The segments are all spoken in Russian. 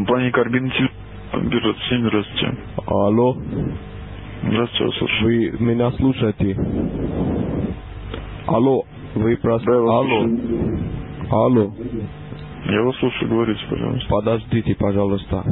Компания Карбин берет 7, здравствуйте. Алло. Здравствуйте, вас слушаю. Вы меня слушаете? Алло. Вы просто... Да, я вас Алло. слушаю. Алло. Я вас слушаю, говорите, пожалуйста. Подождите, пожалуйста.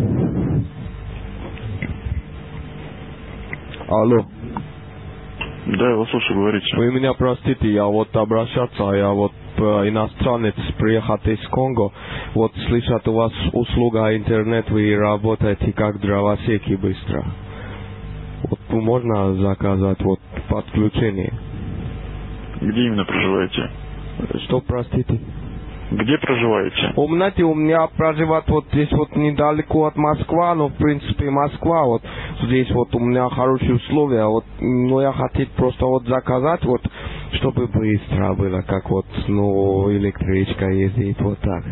Алло. Да, я вас слушаю, говорите. Вы меня простите, я вот обращаться, я вот иностранец, приехал из Конго. Вот слышат, у вас услуга интернет, вы работаете как дровосеки быстро. Вот можно заказать вот подключение. Где именно проживаете? Что, простите? Где проживаете? Знаете, у меня проживает вот здесь вот недалеко от Москвы, но в принципе Москва, вот здесь вот у меня хорошие условия, вот, но я хотел просто вот заказать, вот, чтобы быстро было, как вот, ну, электричка ездит, вот так.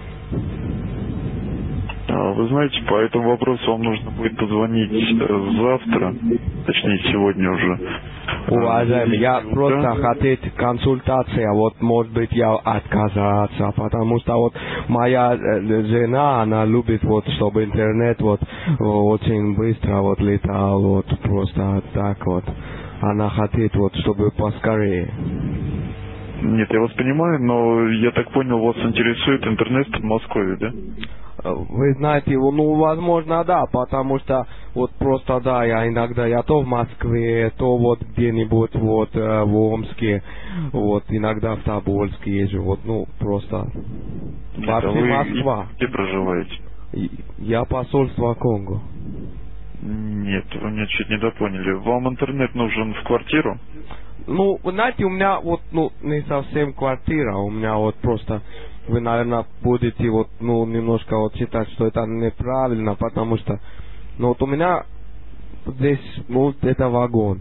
Вы знаете, по этому вопросу вам нужно будет позвонить завтра, точнее сегодня уже. Уважаемый, я просто хотел консультация, вот может быть я отказаться, потому что вот моя жена, она любит вот, чтобы интернет вот очень быстро вот летал, вот просто так вот. Она хотит вот, чтобы поскорее. Нет, я вас понимаю, но я так понял, вас интересует интернет в Подмосковье, да? Вы знаете, ну, возможно, да, потому что вот просто, да, я иногда, я то в Москве, то вот где-нибудь вот в Омске, вот иногда в Тобольске езжу, вот, ну, просто вообще Москва. Где проживаете? Я посольство Конго. Нет, вы меня чуть не допоняли. Вам интернет нужен в квартиру? Ну, вы знаете, у меня вот, ну, не совсем квартира, у меня вот просто... Вы, наверное, будете вот, ну, немножко вот считать, что это неправильно, потому что, ну, вот у меня здесь, вот, это вагон.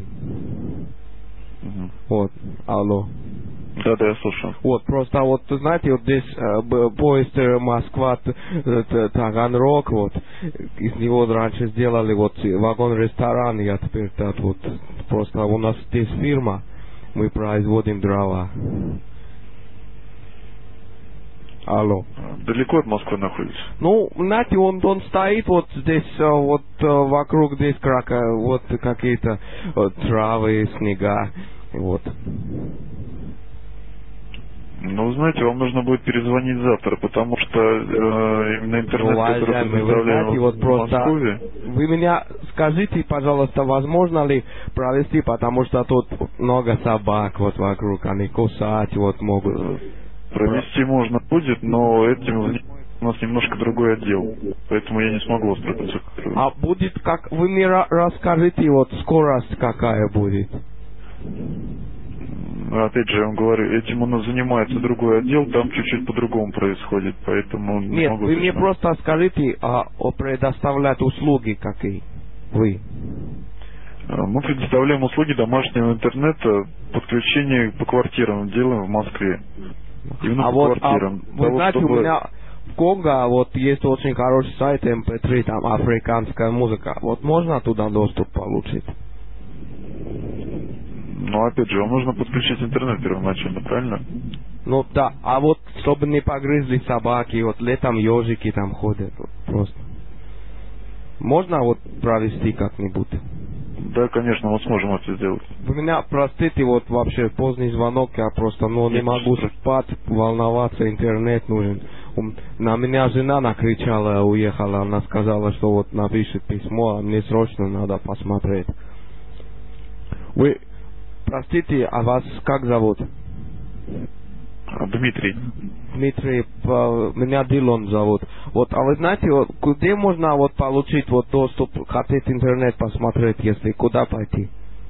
Вот, алло. Да, я слушаю. Вот, просто вот, знаете, вот здесь поезд Москва, Таганрог, вот, из него раньше сделали вот вагон-ресторан, я теперь так вот, просто у нас здесь фирма, мы производим дрова. Алло. Далеко от Москвы находится? Ну, знаете, он стоит вот здесь, вот вокруг здесь вот какие-то травы, снега, вот. Ну, знаете, вам нужно будет перезвонить завтра, потому что именно интернет, который предоставляем вот в Москве... Вы меня скажите, пожалуйста, возможно ли провести, потому что тут много собак вот вокруг, они кусать вот могут... Провести можно будет, но этим занимается у нас немножко другой отдел, поэтому я не смогу вас проконсультировать. А будет как... Вы мне расскажите, вот скорость какая будет? Опять же, я вам говорю, этим у нас занимается другой отдел, там чуть-чуть по-другому происходит, поэтому не Нет, могу... вы мне просто скажите, предоставлять услуги какие вы? Мы предоставляем услуги домашнего интернета, подключение по квартирам делаем в Москве. Именно по квартирам. Вы знаете, у меня в Конго вот есть очень хороший сайт MP3, там африканская музыка. Вот можно туда доступ получить? Ну, опять же, вам нужно подключить интернет первоначально, правильно? Ну да, а вот чтобы не погрызли собаки, вот летом ежики там ходят, вот, просто. Можно вот провести как-нибудь? Да, конечно, мы сможем это сделать. Вы меня простите, вот вообще поздний звонок, я просто, ну, не могу спать, волноваться, интернет нужен. На меня жена накричала, уехала, она сказала, что вот напишет письмо, а мне срочно надо посмотреть. Вы, простите, а вас как зовут? Дмитрий. Дмитрий, меня Дилон зовут. Вот, а вы знаете, вот, где можно вот получить вот доступ, хотите интернет посмотреть, если куда пойти?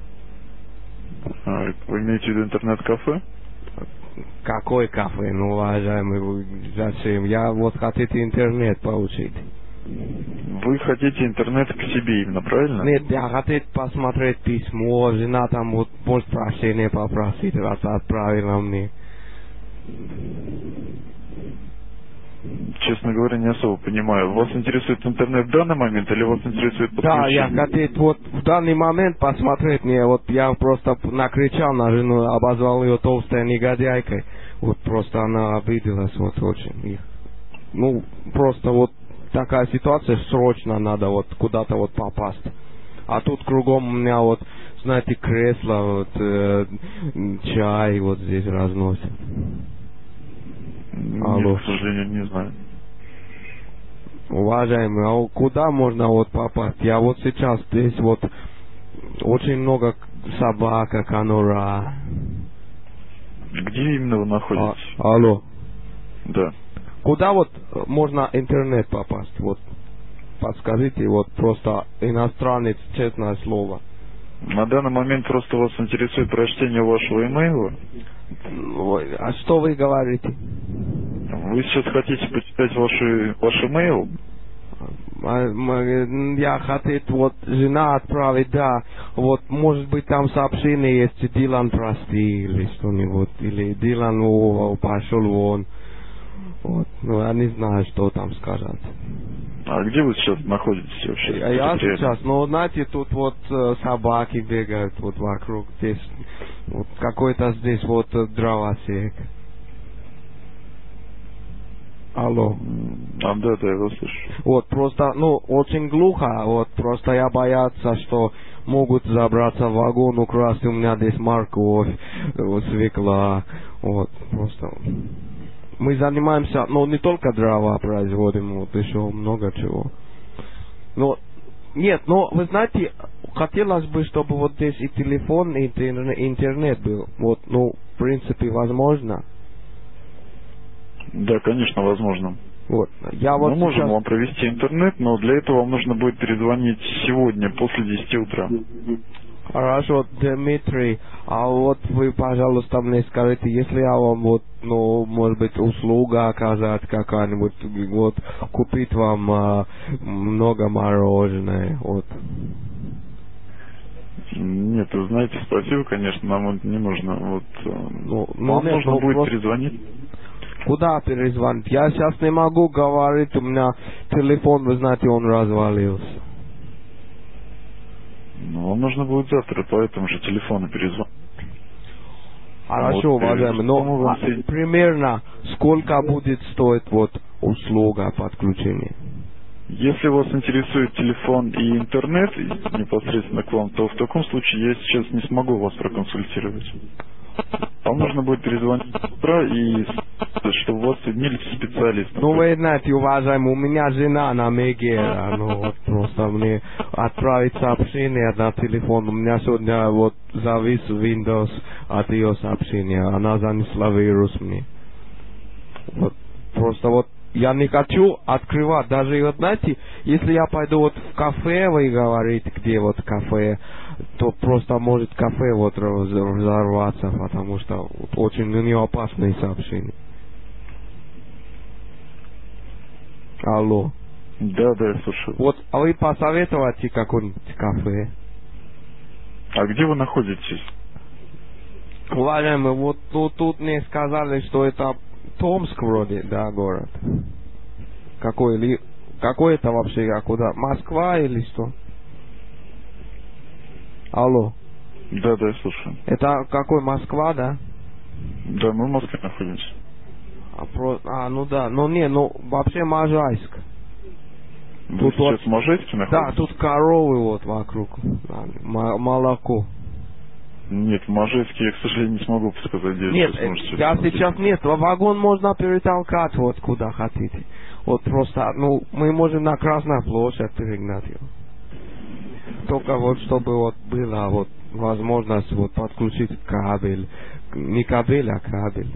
Вы имеете в виду интернет-кафе? Какой кафе, ну, уважаемый, вы зачем? Я вот хотите интернет получить. Вы хотите интернет к себе именно, правильно? Нет, я хотел посмотреть письмо, жена там вот может прощения попросить, раз отправила мне. Честно говоря, не особо понимаю. Вас интересует интернет в данный момент или вас интересует подключение? Да, я хотел вот в данный момент посмотреть мне, вот я просто накричал на жену, обозвал ее толстой негодяйкой. Вот просто она обиделась вот очень. Ну, просто вот такая ситуация, срочно надо вот куда-то вот попасть. А тут кругом у меня вот, знаете, кресло, вот, чай вот здесь разносят. Алло. Нет, к сожалению, не знаю. Уважаемый, а куда можно вот попасть? Я вот сейчас здесь вот очень много собака, конура. Где именно вы находитесь? Алло. Да. Куда вот можно интернет попасть? Вот подскажите, вот просто иностранец, честное слово. На данный момент просто вас интересует прочтение вашего имейла. Ой, а что вы говорите? Вы сейчас хотите почитать ваш имейл? Я хотел вот жена отправить, да. Вот может быть там сообщение есть, Дилан прости или что-нибудь, или Дилан пошел вон. Вот, ну я не знаю, что там сказать. А где вы сейчас находитесь вообще? Я сейчас, ну знаете, тут вот собаки бегают вот вокруг, здесь вот какой-то здесь вот дровосек. Алло. Да, я вас слышу. Вот просто, ну, очень глухо, вот просто я боялся, что могут забраться в вагон, украсть у меня здесь морковь, вот, свекла, вот, просто. Мы занимаемся, ну, не только дрова производим, вот, еще много чего. Но, нет, но, вы знаете, хотелось бы, чтобы вот здесь и телефон, и интернет был, вот, ну, в принципе, возможно. Да, конечно, возможно. Вот. Я вот мы можем сейчас... вам провести интернет, но для этого вам нужно будет перезвонить сегодня после 10 утра. Хорошо, Дмитрий, а вот вы, пожалуйста, мне скажите, если я вам вот, ну, может быть, услуга оказать какая-нибудь, вот, купить вам много мороженого, вот. Нет, вы знаете, спасибо, конечно, нам это не нужно. Вот, вам нет, нужно будет просто... перезвонить. Куда перезвонить? Я сейчас не могу говорить, у меня телефон, вы знаете, он развалился. Ну, вам нужно будет завтра по этому же телефону перезвонить. Хорошо, вот, уважаемый, но примерно сколько будет стоить вот услуга подключения? Если вас интересует телефон и интернет непосредственно к вам, то в таком случае я сейчас не смогу вас проконсультировать. Вам нужно будет перезвонить с утра и чтобы вас соединили с специалистом. Ну вы знаете, уважаемый, у меня жена на Мегера, ну вот просто мне отправить сообщение на телефон. У меня сегодня вот завис Windows от ее сообщения, она занесла вирус мне. Вот просто вот я не хочу открывать, даже вот знаете, если я пойду вот в кафе, вы говорите, где вот кафе, то просто может кафе вот взорваться, потому что вот очень у нее опасные сообщения. Алло. Да, я слушаю. Вот, а вы посоветуете какое-нибудь кафе? А где вы находитесь? Уважаемый, вот тут мне сказали, что это Томск вроде, да, город. Какой это вообще, а куда? Москва или что? Алло. Да, я слушаю. Это какой, Москва, да? Да, мы в Москве находимся. Ну да, ну вообще Можайск. Вы тут сейчас вот, в Можайске находитесь? Да, тут коровы вот вокруг, молоко. Нет, в Можайске я, к сожалению, не смогу подсказать, где нет, вы сможете. я сейчас нет, вагон можно перетолкать вот куда хотите. Вот просто, ну, мы можем на Красную площадь перегнать его. Только вот, чтобы вот была вот возможность вот подключить кабель. Не кабель, а кабель.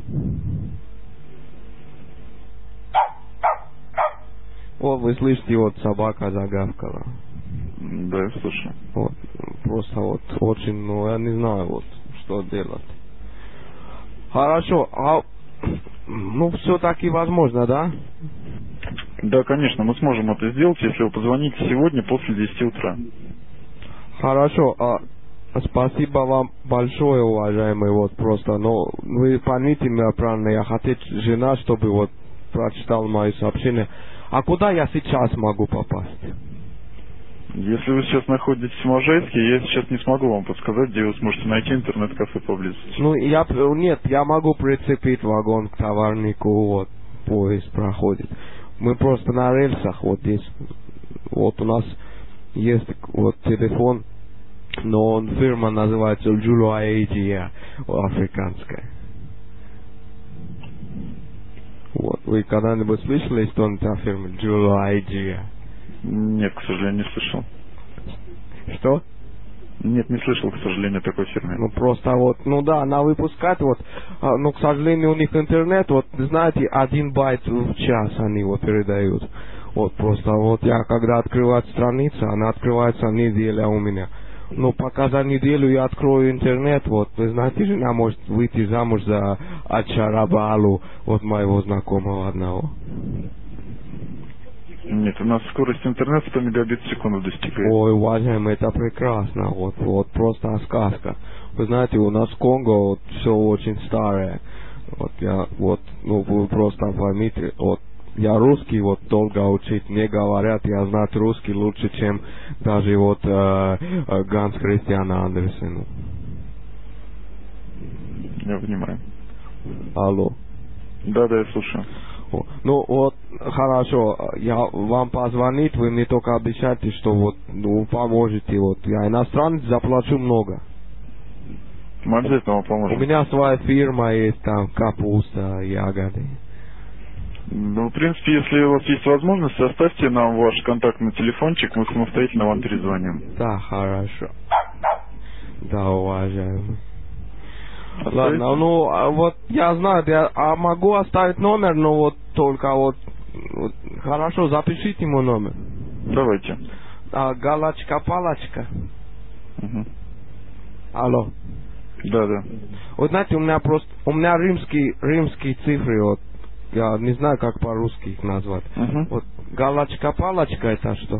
Вот вы слышите, вот собака загавкала. Да, я слушаю. Вот, просто вот очень, ну, я не знаю, вот, что делать. Хорошо, ну, все-таки возможно, да? Да, конечно, мы сможем это сделать, если вы позвоните сегодня после 10 утра. Хорошо, спасибо вам большое, уважаемый, вот просто, но вы поймите меня правильно, я хотел жена, чтобы вот прочитал мои сообщения. А куда я сейчас могу попасть? Если вы сейчас находитесь в Можайске, я сейчас не смогу вам подсказать, где вы сможете найти интернет-кафе поблизости. Ну, я могу прицепить вагон к товарнику, вот, поезд проходит. Мы просто на рельсах, вот здесь. Вот у нас есть вот телефон, но он, фирма называется Julo Asia, африканская. Вот. Вы когда-нибудь слышали что-нибудь о фирме Julo Asia? Нет, к сожалению, не слышал. Что? Нет, не слышал, к сожалению, такой фирмы. Ну просто вот, ну да, она выпускает вот, но, к сожалению, у них интернет, вот, знаете, 1 байт в час они вот передают. Вот просто вот я когда открываю страницу, она открывается неделя у меня. Но пока за неделю я открою интернет, вот, вы знаете, жена может выйти замуж за Ачарабалу, вот моего знакомого одного. Нет, у нас скорость интернета 100 мегабит в секунду достигает. Ой, уважаемый, это прекрасно, вот просто сказка. Вы знаете, у нас в Конго вот все очень старое. Вот я, вот, ну вы просто поймите, вот я русский вот долго учить, мне говорят, я знаю русский лучше, чем даже вот Ганс Христиан Андерсен. Я понимаю. Алло. Да, я слушаю. Ну вот, хорошо, я вам позвонить, вы мне только обещайте, что вот, ну, поможете, вот, я иностранец, заплачу много. Мы обязательно вам поможем. У меня своя фирма есть, там, капуста, ягоды. Ну, в принципе, если у вас есть возможность, оставьте нам ваш контактный телефончик, мы самостоятельно вам перезвоним. Да, хорошо. Да, уважаемый. Оставить? Ладно, ну, вот, я знаю, я могу оставить номер, но вот только вот хорошо, запишите мой номер. Давайте. Галочка-палочка. Угу. Алло. Да. Вот знаете, у меня римские цифры, вот, я не знаю, как по-русски их назвать. Угу. Вот, галочка-палочка это что?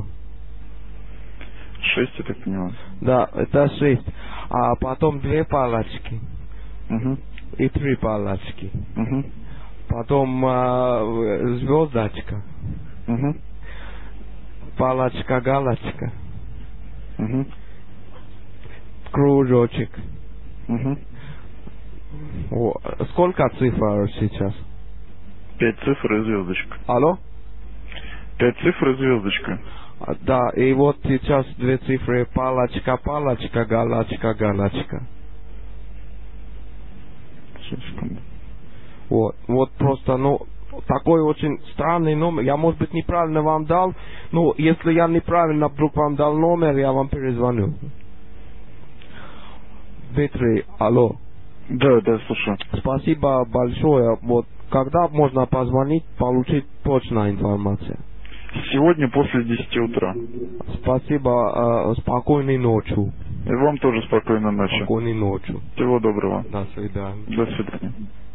6, я так понимаю. Да, это 6. А потом 2 палочки. Угу. И 3 палочки. Угу. Потом звездочка. Угу. Палочка-галочка. Угу. Кружочек. Угу. Сколько цифр сейчас? 5 цифр и звездочка. Алло? 5 цифр и звездочка. Да, и вот сейчас 2 цифры: палочка, галочка. Секунду. Вот просто, ну, такой очень странный номер. Я, может быть, неправильно вам дал, но если я неправильно вдруг вам дал номер, я вам перезвоню. Дмитрий, алло. Да, слушаю. Спасибо большое. Вот когда можно позвонить, получить точную информацию? Сегодня после 10 утра. Спасибо, спокойной ночи. И вам тоже спокойной ночи. Спокойной ночи. Всего доброго. До свидания. До свидания.